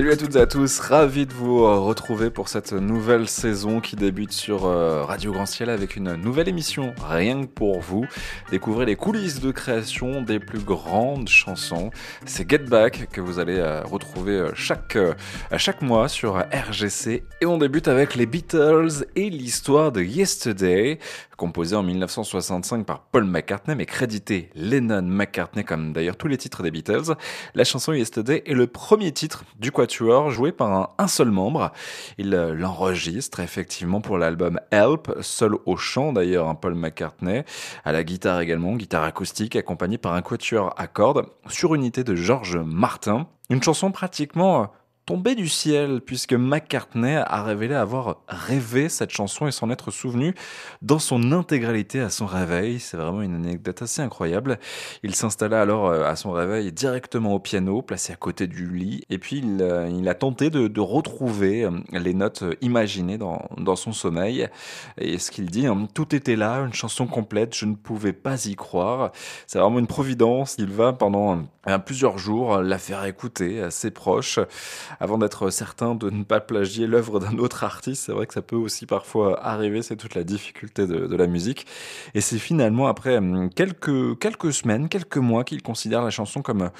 Salut à toutes et à tous, ravi de vous retrouver pour cette nouvelle saison qui débute sur Radio Grand Ciel avec une nouvelle émission, rien que pour vous. Découvrez les coulisses de création des plus grandes chansons. C'est Get Back que vous allez retrouver chaque mois sur RGC. Et on débute avec les Beatles et l'histoire de Yesterday, composé en 1965 par Paul McCartney, mais crédité Lennon-McCartney comme d'ailleurs tous les titres des Beatles. La chanson Yesterday est le premier titre du Quatuor joué par un seul membre. Il l'enregistre effectivement pour l'album Help, seul au chant d'ailleurs, Paul McCartney, à la guitare également, guitare acoustique accompagnée par un quatuor à cordes sur unité de George Martin. Une chanson pratiquement tombée du ciel, puisque McCartney a révélé avoir rêvé cette chanson et s'en être souvenu dans son intégralité à son réveil. C'est vraiment une anecdote assez incroyable. Il s'installa alors à son réveil directement au piano, placé à côté du lit, et puis il a tenté de retrouver les notes imaginées dans son sommeil. Et ce qu'il dit, tout était là, une chanson complète, je ne pouvais pas y croire. C'est vraiment une providence. Il va pendant plusieurs jours la faire écouter à ses proches, avant d'être certain de ne pas plagier l'œuvre d'un autre artiste. C'est vrai que ça peut aussi parfois arriver, c'est toute la difficulté de la musique. Et c'est finalement après quelques semaines, quelques mois qu'il considère la chanson comme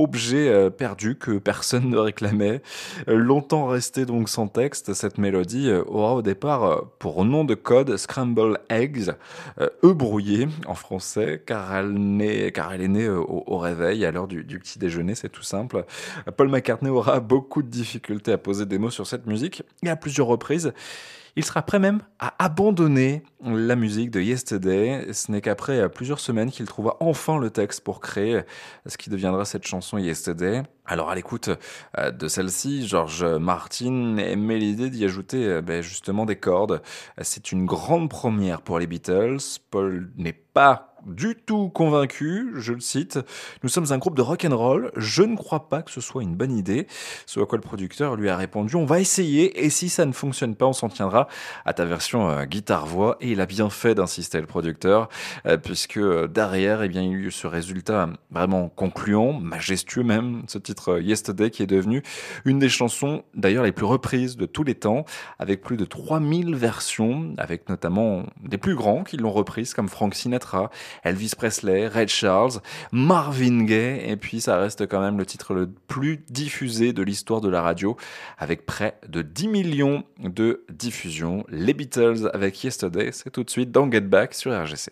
objet perdu que personne ne réclamait. Longtemps restée donc sans texte, cette mélodie aura au départ pour nom de code Scramble Eggs, œufs brouillés en français, car elle est née au réveil à l'heure du petit déjeuner, c'est tout simple. Paul McCartney aura beaucoup de difficultés à poser des mots sur cette musique, et à plusieurs reprises, il sera prêt même à abandonner la musique de Yesterday. Ce n'est qu'après plusieurs semaines qu'il trouva enfin le texte pour créer ce qui deviendra cette chanson Yesterday. Alors à l'écoute de celle-ci, George Martin aimait l'idée d'y ajouter justement des cordes. C'est une grande première pour les Beatles. Paul n'est pas du tout convaincu, je le cite. Nous sommes un groupe de rock'n'roll, je ne crois pas que ce soit une bonne idée. Ce à quoi le producteur lui a répondu, on va essayer et si ça ne fonctionne pas, on s'en tiendra à ta version guitare-voix. Et il a bien fait d'insister le producteur, puisque derrière, il y a eu ce résultat vraiment concluant, majestueux même, ce titre Yesterday qui est devenu une des chansons d'ailleurs les plus reprises de tous les temps, avec plus de 3000 versions, avec notamment des plus grands qui l'ont reprise comme Frank Sinatra, Elvis Presley, Ray Charles, Marvin Gaye, et puis ça reste quand même le titre le plus diffusé de l'histoire de la radio, avec près de 10 millions de diffusions. Les Beatles avec Yesterday, c'est tout de suite dans Get Back sur RGC.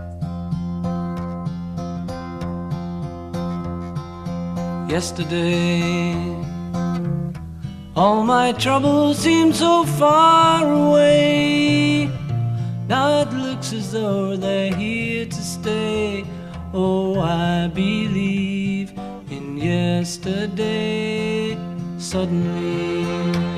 Yesterday, all my troubles seem so far away. Now it looks as though they're here to stay. Oh, I believe in yesterday. Suddenly,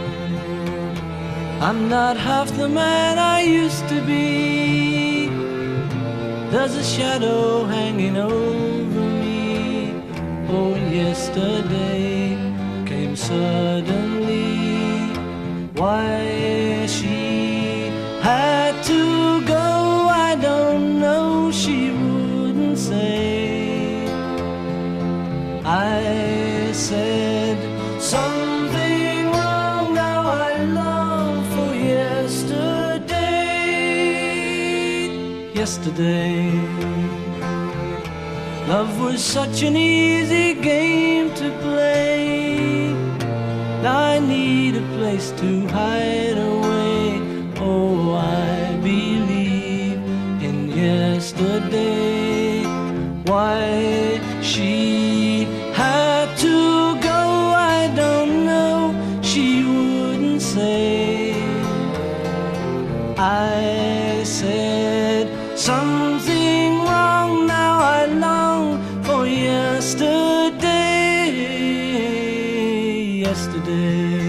I'm not half the man I used to be. There's a shadow hanging over me. Oh, yesterday came suddenly. Why she had to go, I don't know, she wouldn't say. I said something wrong, now I long for yesterday. Yesterday, love was such an easy game to play. Now I need a place to hide away. Oh, I believe in yesterday. Why she had to go, I don't know, she wouldn't say. I said something wrong, now I long for yesterday. Yesterday,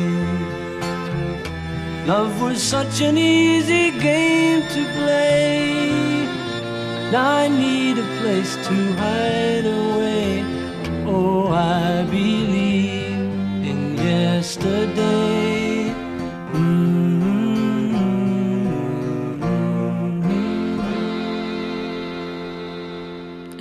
love was such an easy game to play. Now I need a place to hide away. Oh, I believe in yesterday.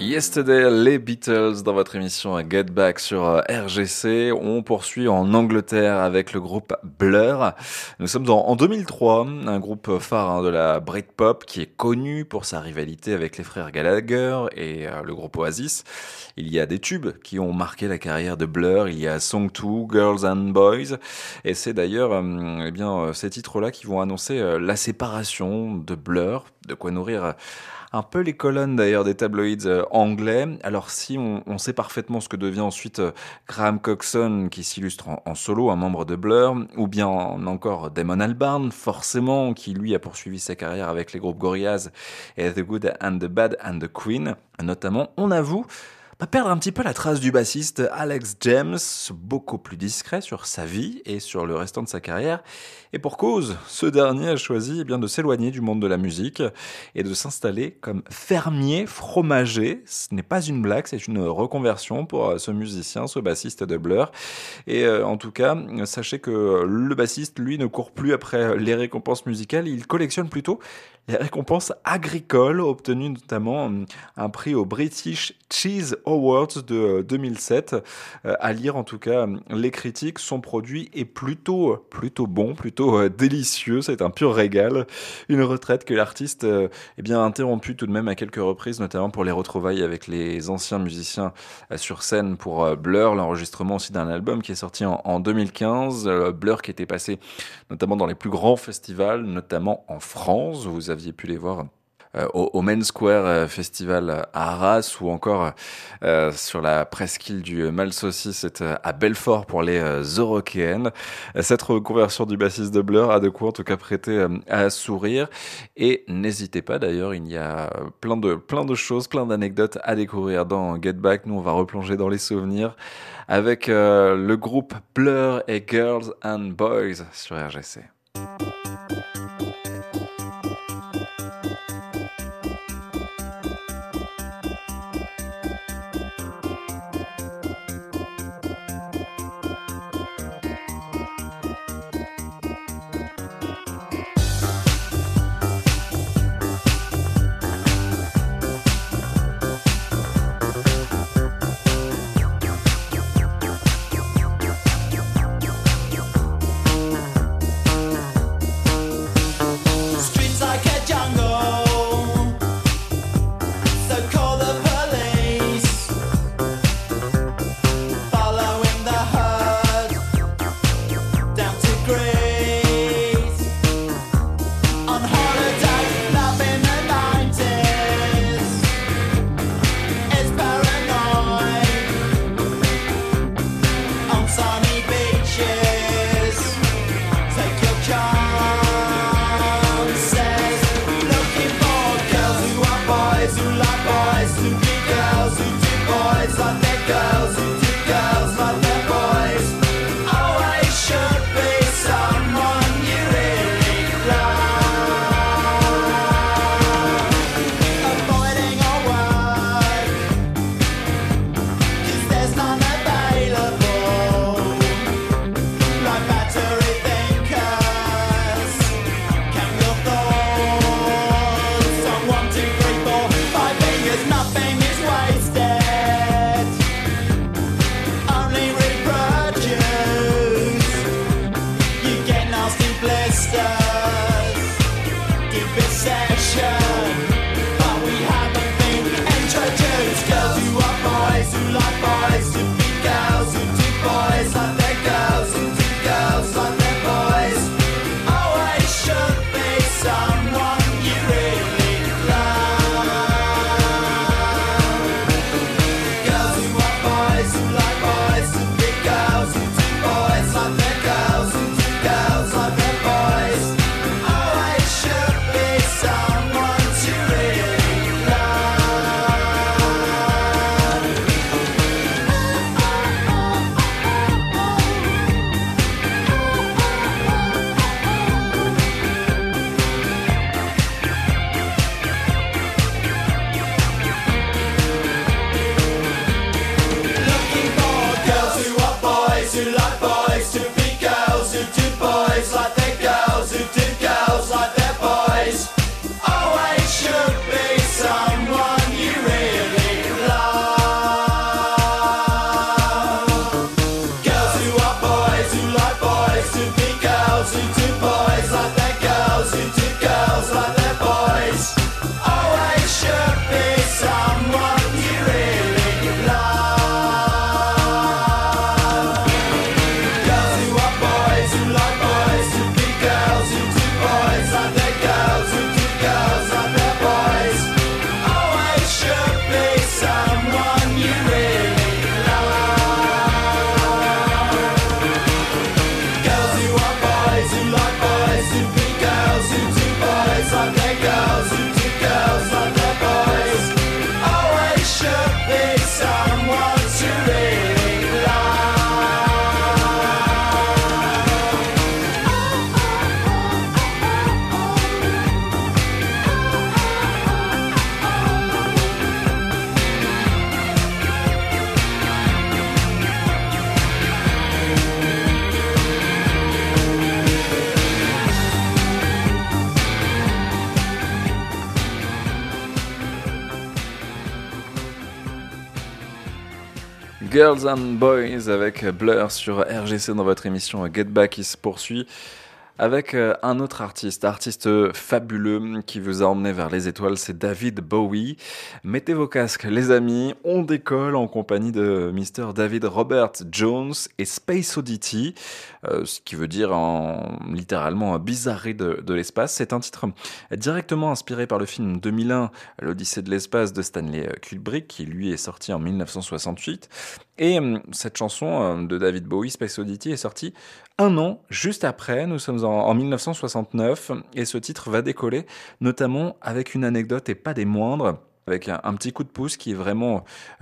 Yesterday, les Beatles dans votre émission Get Back sur RGC. On poursuit en Angleterre avec le groupe Blur. Nous sommes en 2003, un groupe phare de la Britpop qui est connu pour sa rivalité avec les frères Gallagher et le groupe Oasis. Il y a des tubes qui ont marqué la carrière de Blur. Il y a Song 2, Girls and Boys. Et c'est d'ailleurs ces titres-là qui vont annoncer la séparation de Blur, de quoi nourrir un peu les colonnes d'ailleurs des tabloïds anglais. Alors si on sait parfaitement ce que devient ensuite Graham Coxon qui s'illustre en solo, un membre de Blur, ou bien encore Damon Albarn, forcément, qui lui a poursuivi sa carrière avec les groupes Gorillaz et The Good and the Bad and the Queen, notamment, on avoue perdre un petit peu la trace du bassiste Alex James, beaucoup plus discret sur sa vie et sur le restant de sa carrière. Et pour cause, ce dernier a choisi de s'éloigner du monde de la musique et de s'installer comme fermier fromager. Ce n'est pas une blague, c'est une reconversion pour ce musicien, ce bassiste de Blur. Et en tout cas, sachez que le bassiste, lui, ne court plus après les récompenses musicales, il collectionne plutôt les récompenses agricoles, obtenues notamment un prix au British Cheese Awards de 2007. À lire en tout cas les critiques, son produit est plutôt bon, plutôt délicieux, c'est un pur régal. Une retraite que l'artiste interrompue tout de même à quelques reprises, notamment pour les retrouvailles avec les anciens musiciens sur scène pour Blur, l'enregistrement aussi d'un album qui est sorti en 2015. Blur qui était passé notamment dans les plus grands festivals, notamment en France. Vous aviez pu les voir au Main Square Festival à Arras ou encore sur la presqu'île du Malsaucis à Belfort pour les Eurokéennes. Cette reconversion du bassiste de Blur a de quoi en tout cas prêter à sourire. Et n'hésitez pas d'ailleurs, il y a plein de choses, plein d'anecdotes à découvrir dans Get Back. Nous on va replonger dans les souvenirs avec le groupe Blur et Girls and Boys sur RGC. Someone boys like their girls, who do girls like their boys. Always should be someone to really love. Girls and Boys avec Blur sur RGC dans votre émission Get Back qui se poursuit avec un autre artiste fabuleux qui vous a emmené vers les étoiles, c'est David Bowie. Mettez vos casques les amis, on décolle en compagnie de Mr. David Robert Jones et Space Oddity, ce qui veut dire littéralement bizarrerie de l'espace. C'est un titre directement inspiré par le film 2001, l'Odyssée de l'espace de Stanley Kubrick, qui lui est sorti en 1968. Et cette chanson de David Bowie, Space Oddity, est sortie un an juste après. Nous sommes en 1969 et ce titre va décoller, notamment avec une anecdote et pas des moindres, avec un petit coup de pouce qui est vraiment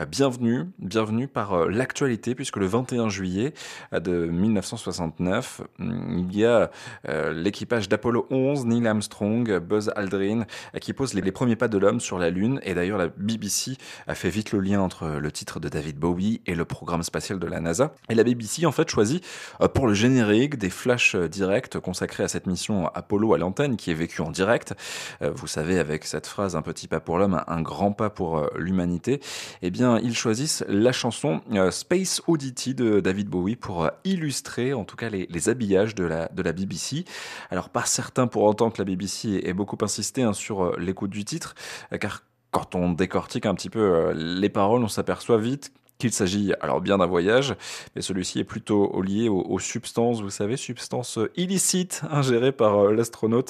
bienvenu par l'actualité, puisque le 21 juillet de 1969, il y a l'équipage d'Apollo 11, Neil Armstrong, Buzz Aldrin, qui pose les premiers pas de l'homme sur la Lune. Et d'ailleurs, la BBC a fait vite le lien entre le titre de David Bowie et le programme spatial de la NASA. Et la BBC, en fait, choisit pour le générique des flashs directs consacrés à cette mission Apollo à l'antenne, qui est vécue en direct. Vous savez, avec cette phrase « Un petit pas pour l'homme, un grand pas pour l'humanité », eh bien, ils choisissent la chanson Space Oddity de David Bowie pour illustrer, en tout cas, les habillages de la BBC. Alors, pas certain pour autant que la BBC ait beaucoup insisté sur l'écoute du titre, car quand on décortique un petit peu les paroles, on s'aperçoit vite qu'il s'agit alors bien d'un voyage, mais celui-ci est plutôt lié aux substances, vous savez, substances illicites ingérées par l'astronaute,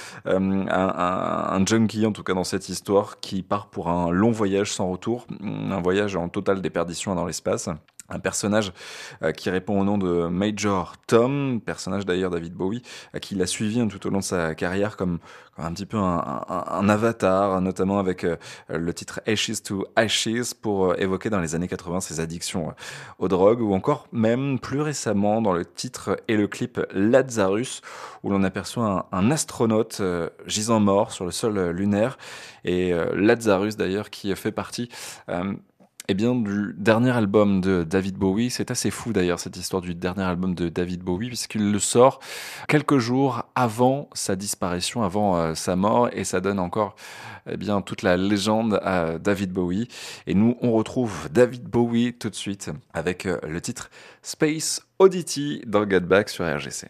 un junkie en tout cas dans cette histoire, qui part pour un long voyage sans retour, un voyage en totale déperdition dans l'espace. Un personnage qui répond au nom de Major Tom, personnage d'ailleurs David Bowie, qui l'a suivi tout au long de sa carrière comme un petit peu un avatar, notamment avec le titre Ashes to Ashes pour évoquer dans les années 80 ses addictions aux drogues, ou encore même plus récemment dans le titre et le clip Lazarus, où l'on aperçoit un astronaute gisant mort sur le sol lunaire, et Lazarus d'ailleurs qui fait partie du dernier album de David Bowie. C'est assez fou d'ailleurs cette histoire du dernier album de David Bowie, puisqu'il le sort quelques jours avant sa disparition, avant sa mort, et ça donne encore toute la légende à David Bowie. Et nous, on retrouve David Bowie tout de suite avec le titre Space Oddity dans Get Back sur RGC.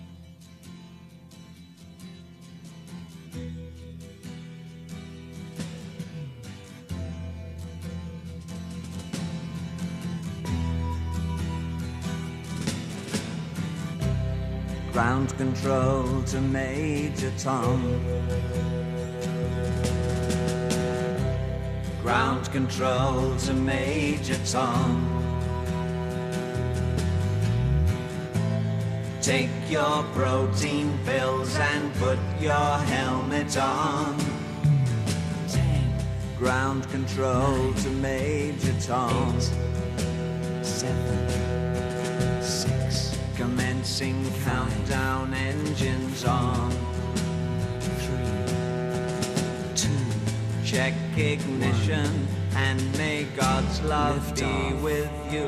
Ground control to Major Tom. Ground control to Major Tom. Take your protein pills and put your helmet on. 10. Ground control 9, to Major Tom. 8, 7, 6. Commencing countdown, engines on. 3, 2. Check ignition and may God's love be with you.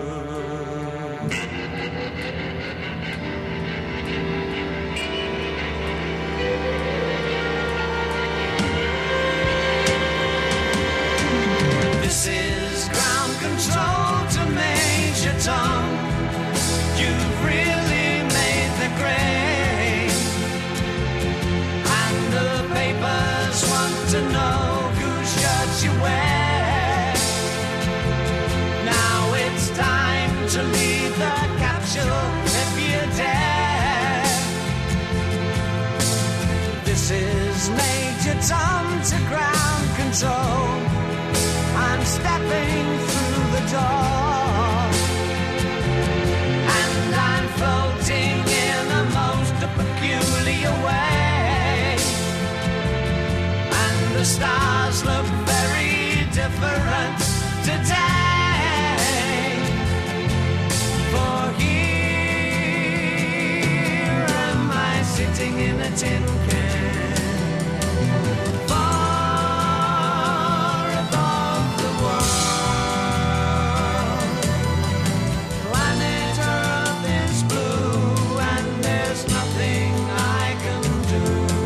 This is ground control to Major Tom. You've really made the grade, and the papers want to know whose shirt you wear. Now it's time to leave the capsule if you dare. This is Major Tom to ground control. I'm stepping through the door, and I'm floating in a most peculiar way. the stars look very different today. For here am I sitting in a tin can, far above the world. Planet Earth is blue and there's nothing I can do.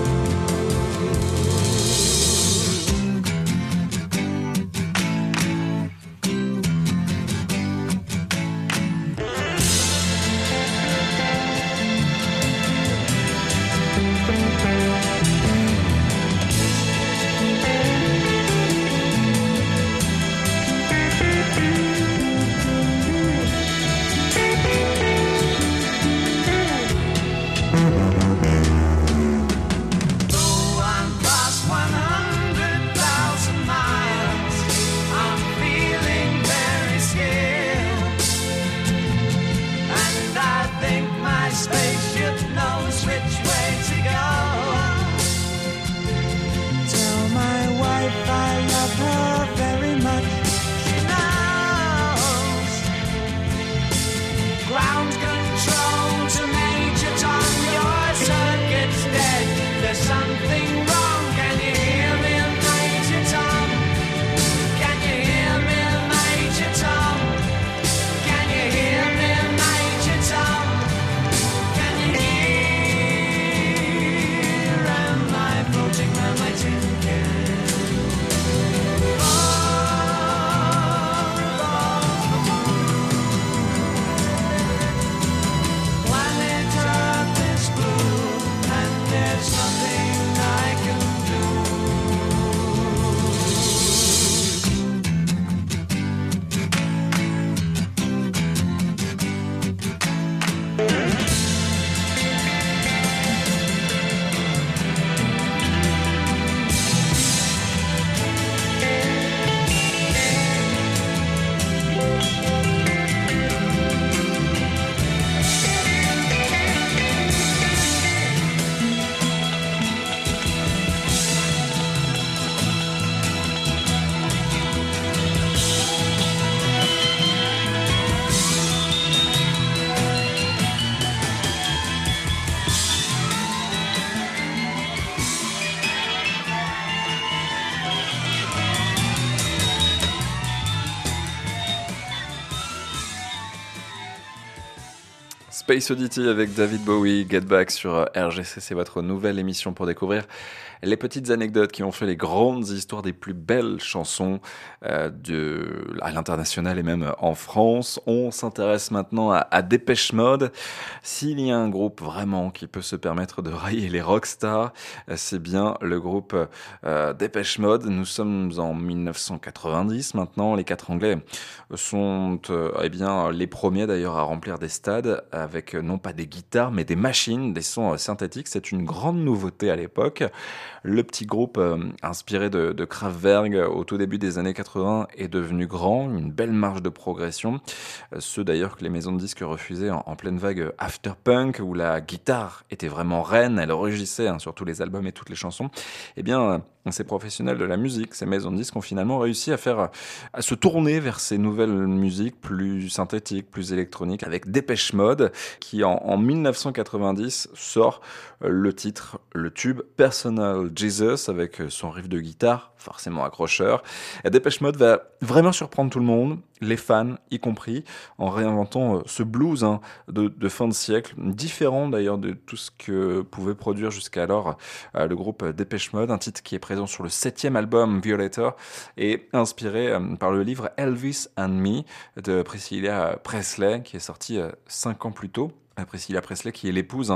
Though I'm past 100,000 miles, I'm feeling very scared, and I think my spaceship knows which way to go. Tell my wife I love her very much. She knows. Ground control to Major Tom. Your circuit's dead. There's something wrong. Can you hear me, Major Tom? Can you hear me, Major Tom? Can you hear me, Major Tom? Can you hear? Am I floating on my tin can? Far above the planet Earth is blue, and there's nothing I can do. Space Oddity avec David Bowie, Get Back sur RGC, c'est votre nouvelle émission pour découvrir les petites anecdotes qui ont fait les grandes histoires des plus belles chansons à l'international et même en France. On s'intéresse maintenant à Dépêche Mode. S'il y a un groupe vraiment qui peut se permettre de railler les rockstars, c'est bien le groupe Dépêche Mode. Nous sommes en 1990 maintenant. Les 4 Anglais sont les premiers d'ailleurs à remplir des stades avec non pas des guitares mais des machines, des sons synthétiques. C'est une grande nouveauté à l'époque. Le petit groupe inspiré de Kraftwerk au tout début des années 80 est devenu grand, une belle marge de progression. Ceux d'ailleurs que les maisons de disques refusaient en pleine vague after-punk où la guitare était vraiment reine, elle rugissait sur tous les albums et toutes les chansons. Eh bien, ces professionnels de la musique, ces maisons de disques ont finalement réussi à se tourner vers ces nouvelles musiques plus synthétiques, plus électroniques, avec Dépêche Mode, qui en 1990 sort le tube Personal Jesus, avec son riff de guitare, forcément accrocheur. Et Dépêche Mode va vraiment surprendre tout le monde, les fans y compris, en réinventant ce blues de fin de siècle, différent d'ailleurs de tout ce que pouvait produire jusqu'alors le groupe Dépêche Mode, un titre qui est présent sur le 7e album Violator et inspiré par le livre Elvis and Me de Priscilla Presley, qui est sorti 5 ans plus tôt. Priscilla Presley, qui est l'épouse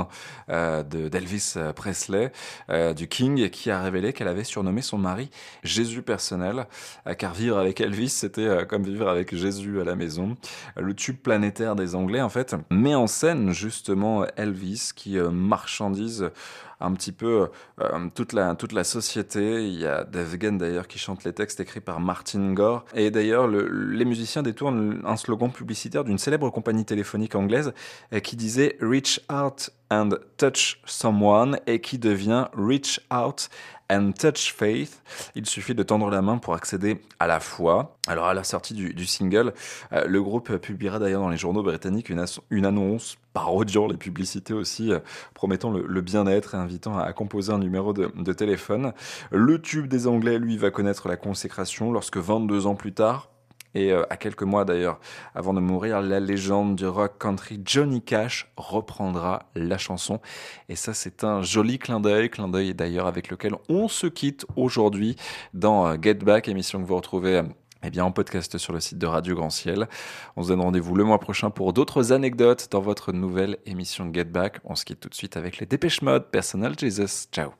d'Elvis Presley, du King, et qui a révélé qu'elle avait surnommé son mari Jésus personnel, car vivre avec Elvis, c'était comme vivre avec Jésus à la maison. Le tube planétaire des Anglais, en fait, met en scène justement Elvis, qui marchandise un petit peu toute la société. Il y a Dave Gahan d'ailleurs qui chante les textes écrits par Martin Gore. Et d'ailleurs, les musiciens détournent un slogan publicitaire d'une célèbre compagnie téléphonique anglaise qui disait « Reach out and touch someone » et qui devient « Reach out and Touch Faith. Il suffit de tendre la main pour accéder à la foi. Alors à la sortie du single, le groupe publiera d'ailleurs dans les journaux britanniques une annonce parodiant les publicités aussi, promettant le bien-être et invitant à composer un numéro de téléphone. Le tube des Anglais, lui, va connaître la consécration lorsque 22 ans plus tard, et à quelques mois d'ailleurs avant de mourir, la légende du rock country Johnny Cash reprendra la chanson. Et ça, c'est un joli clin d'œil d'ailleurs avec lequel on se quitte aujourd'hui dans Get Back, émission que vous retrouvez en podcast sur le site de Radio Grand Ciel. On se donne rendez-vous le mois prochain pour d'autres anecdotes dans votre nouvelle émission Get Back. On se quitte tout de suite avec les Dépêche Mode, Personal Jesus. Ciao.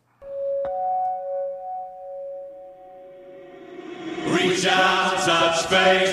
Reach out, touch faith.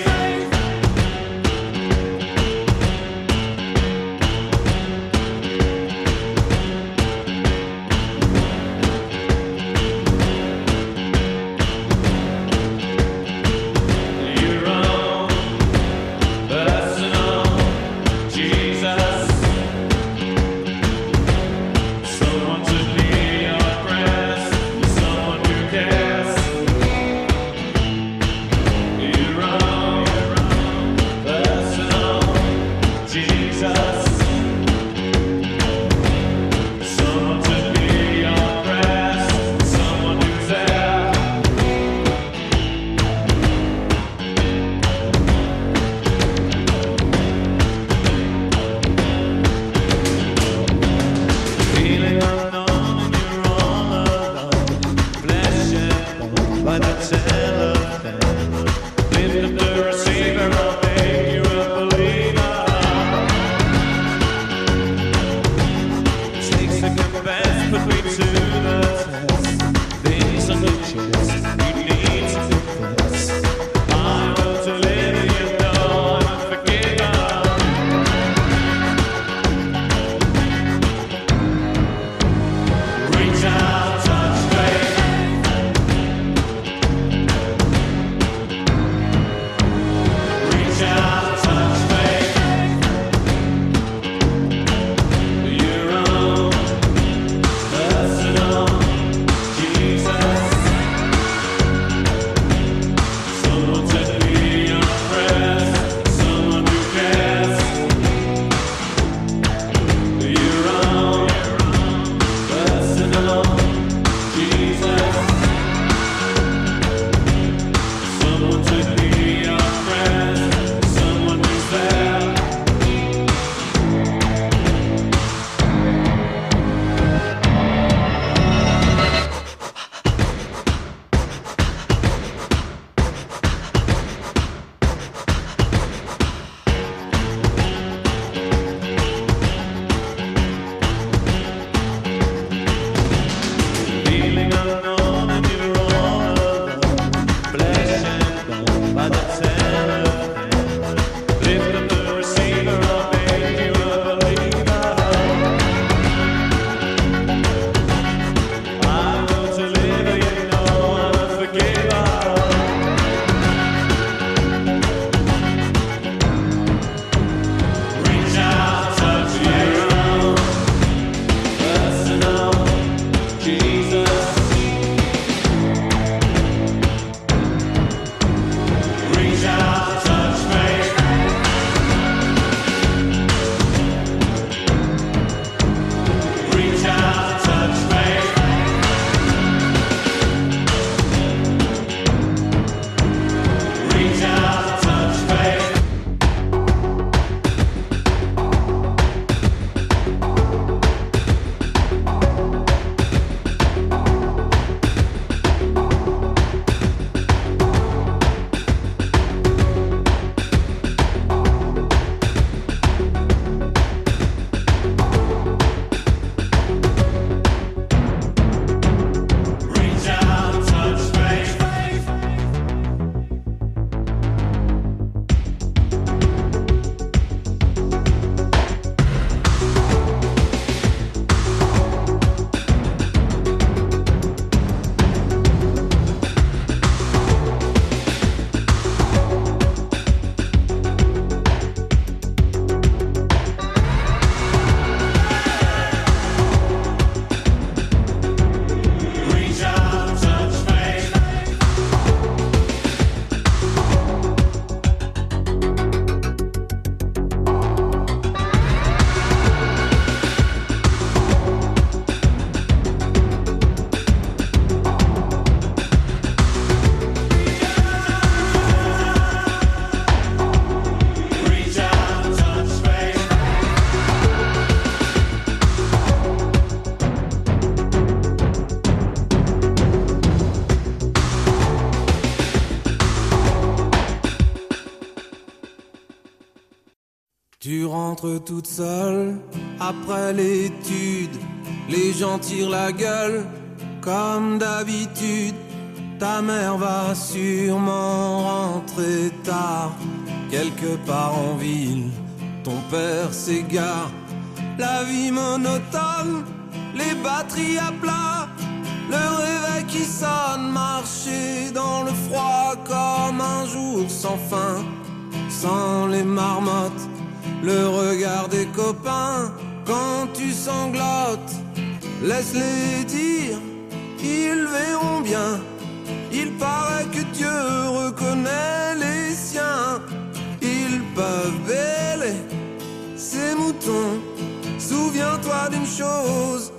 Tu rentres toute seule après l'étude, les gens tirent la gueule comme d'habitude. Ta mère va sûrement rentrer tard, quelque part en ville, ton père s'égare. La vie monotone, les batteries à plat, le réveil qui sonne, marcher dans le froid comme un jour sans fin, sans les marmottes, le regard des copains quand tu sanglotes. Laisse-les dire, ils verront bien. Il paraît que Dieu reconnaît les siens. Ils peuvent bêler ces moutons. Souviens-toi d'une chose,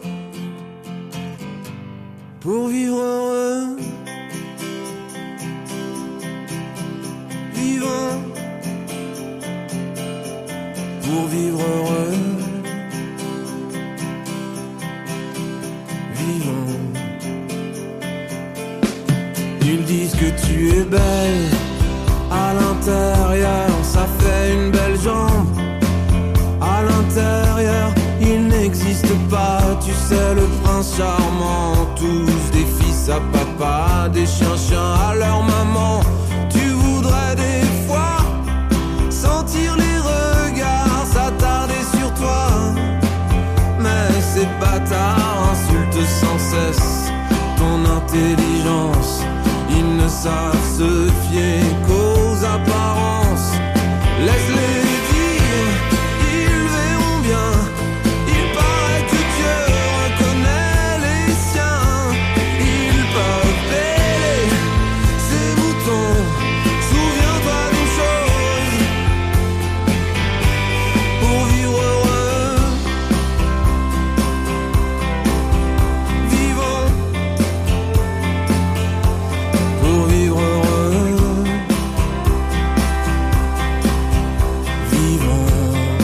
pour vivre heureux, vivons. Pour vivre heureux, vivons. Ils disent que tu es belle à l'intérieur, ça fait une belle jambe. À l'intérieur, il n'existe pas, tu sais, le prince charmant. Tous des fils à papa, des chiens à leur maman. Tu voudrais des fois sentir les regards s'attarder sur toi, mais ces bâtards insultent sans cesse ton intelligence. Ils ne savent se fier qu'aux apparences. Laisse-les dire, ils verront bien. Il paraît que Dieu reconnaît les siens. Ils peuvent bêler ces moutons. Souviens-toi d'une chose, pour vivre heureux, vivons. Pour vivre heureux, vivons.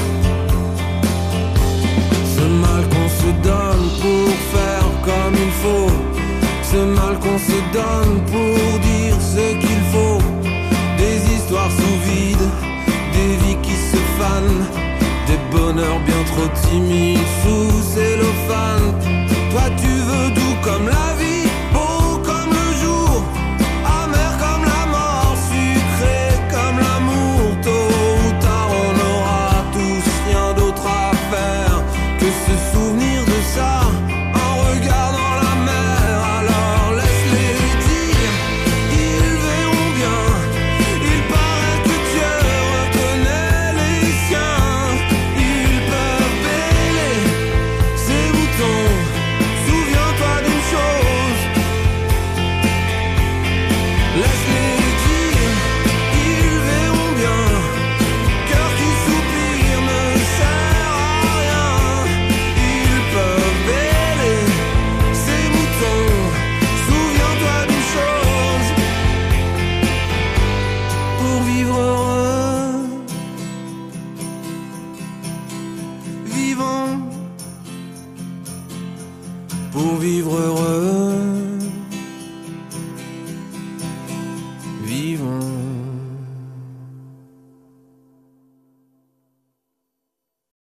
Ce mal qu'on se donne pour faire comme il faut, ce mal qu'on se donne pour dire ce qu'il faut. Des histoires sous vide, des vies qui se fanent, des bonheurs bien trop timides sous cellophane. Toi tu veux tout comme la vie.